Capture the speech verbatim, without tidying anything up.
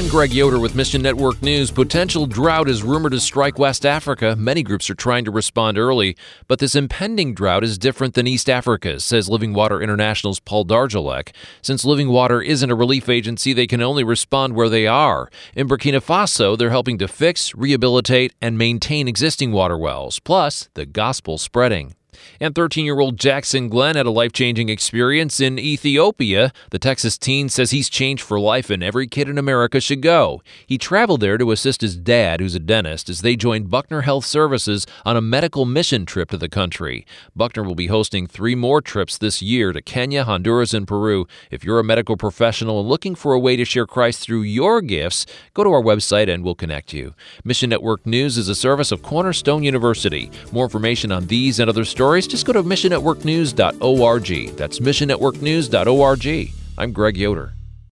I'm Greg Yoder with Mission Network News. Potential drought is rumored to strike West Africa. Many groups are trying to respond early, but this impending drought is different than East Africa's, says Living Water International's Paul Darjalek. Since Living Water isn't a relief agency, they can only respond where they are. In Burkina Faso, they're helping to fix, rehabilitate, and maintain existing water wells. Plus, the gospel spreading. And thirteen-year-old Jackson Glenn had a life-changing experience in Ethiopia. The Texas teen says he's changed for life and every kid in America should go. He traveled there to assist his dad, who's a dentist, as they joined Buckner Health Services on a medical mission trip to the country. Buckner will be hosting three more trips this year to Kenya, Honduras, and Peru. If you're a medical professional and looking for a way to share Christ through your gifts, go to our website and we'll connect you. Mission Network News is a service of Cornerstone University. More information on these and other stories, just go to mission network news dot org. That's mission network news dot org. I'm Greg Yoder.